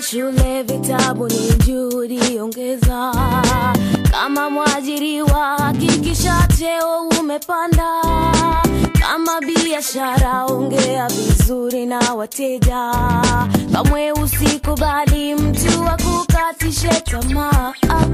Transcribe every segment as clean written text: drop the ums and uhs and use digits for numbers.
Shule vitabu ni juhudi ongeza. Kama mwajiriwa hakikisha cheo umepanda. Kama biashara ongea vizuri na wateja. Kamwe usikubali mtu akukatishe tamaa.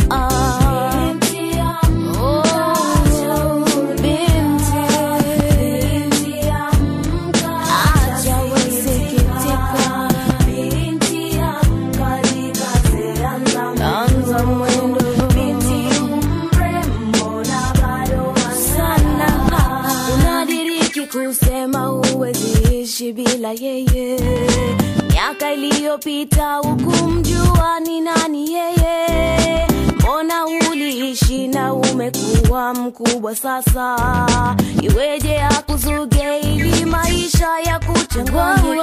Kusema huwezi ishi bila yeye. Miaka iliyopita hukumjua ni nani yeye. Mbona uliishi na umekuwa mkubwa sasa? Iweje akuzuge ili maisha ya kuchanganye?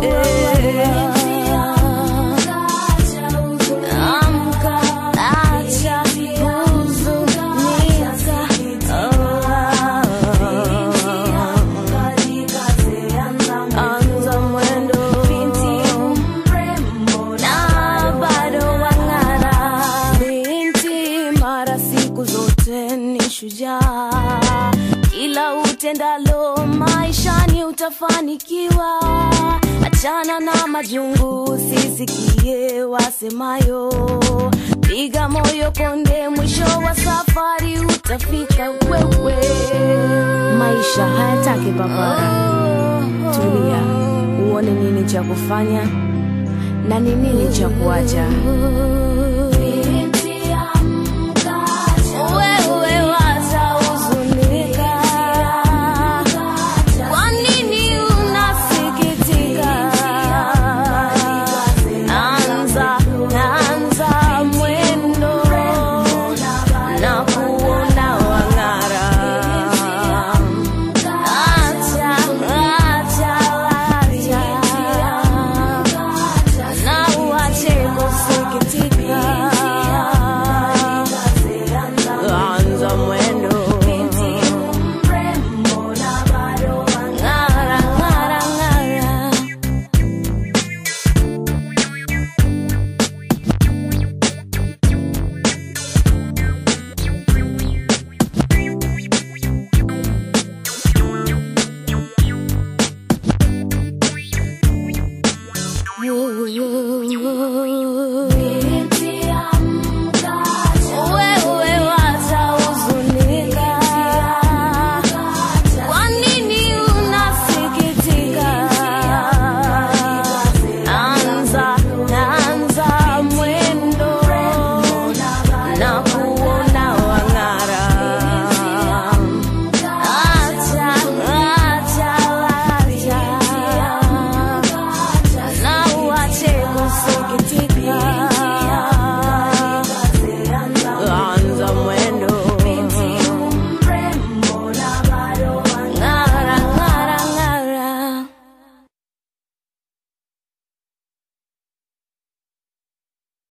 Kila utendalo maishani utafanikiwa. Achana na majungu sisikie wasemayo. Piga moyo konde mwisho wa safari utafika wewe. Maisha hayataki papara. Tulia, uone nini cha kufanya na nini cha kuacha.